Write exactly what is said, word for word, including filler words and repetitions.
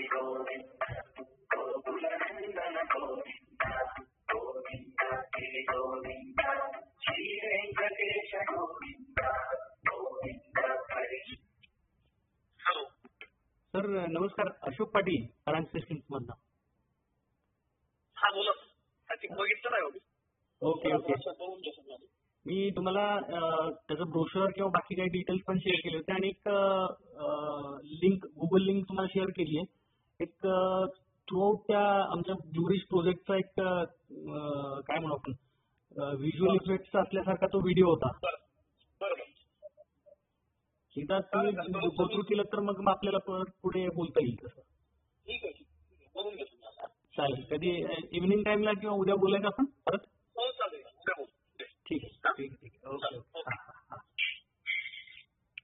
Sir नमस्कार, Ashok Patil current systems मधनं. हा बोला. बघितलं नाही होती. Okay okay. मी तुम्हाला त्याचं ब्रोशर किंवा बाकी काही डिटेल्स पण शेअर केले होते आणि एक लिंक गुगल लिंक तुम्हाला शेअर केली आहे. एक थ्रू आउट त्या आमच्या ज्युरिश प्रोजेक्टचा एक काय म्हणू आपण व्हिज्युअल इफेक्ट्स असल्यासारखा तो व्हिडिओ होता. एकदा तुम्ही गो थ्रू केलं तर मग आपल्याला पुढे बोलता येईल तसं. ठीक आहे. चालेल. कधी इव्हिनिंग टाइमला किंवा उद्या बोलायचं आपण परत. हो चालेल. ठीक आहे ठीक आहे. Okay okay.